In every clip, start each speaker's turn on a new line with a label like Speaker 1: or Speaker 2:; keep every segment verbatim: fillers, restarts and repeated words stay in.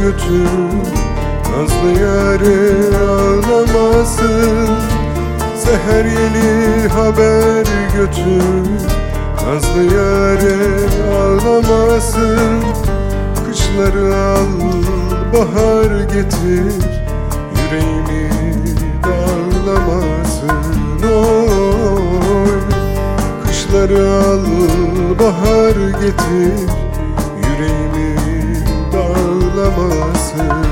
Speaker 1: götür, nazlı yâre ağlamasın. Seher yeni haber götür, nazlı yâre ağlamasın. Kışları al, bahar getir, yüreğimi dağlamasın. Oy, kışları al, bahar getir, yüreğimi dağlamasın.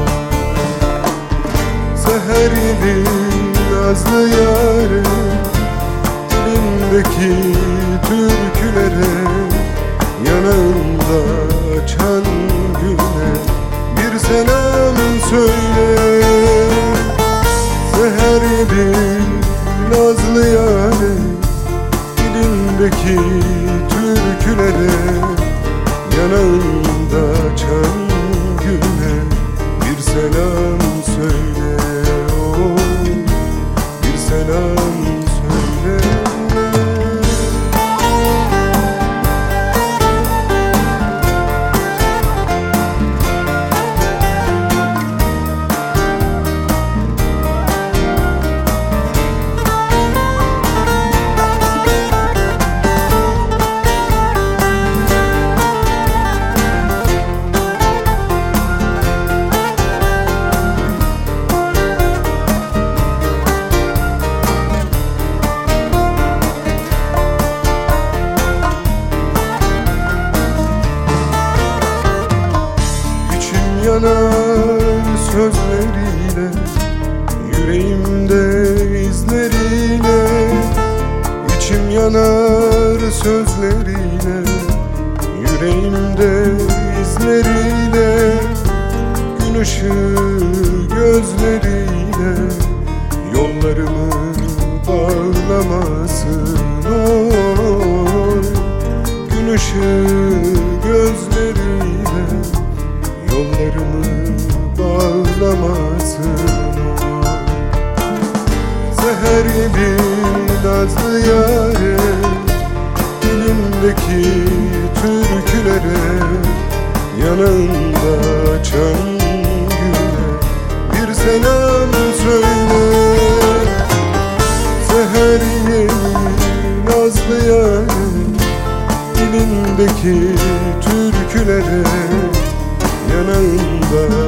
Speaker 1: Seher yedi nazlı yâre, dilindeki türkülere, yanağında açan güne bir selam söyle. Seher yedi nazlı yâre, dilindeki türkülere, yanağında açan güne bir selam söyle. Oh, bir selam söyle. Yanar sözleriyle, yüreğimde izleriyle. İçim yanar sözleriyle, yüreğimde izleriyle. Gün ışığı gözleriyle, yollarımı bağlamasın. Oy, gün ışığı gözleriyle, yollarımı bağlamasın. Seher yedi nazlı yâre, dilimdeki türkülere, yanağında açan güne bir selam söyle. Seher yedi nazlı yâre, dilimdeki türkülere, yanağında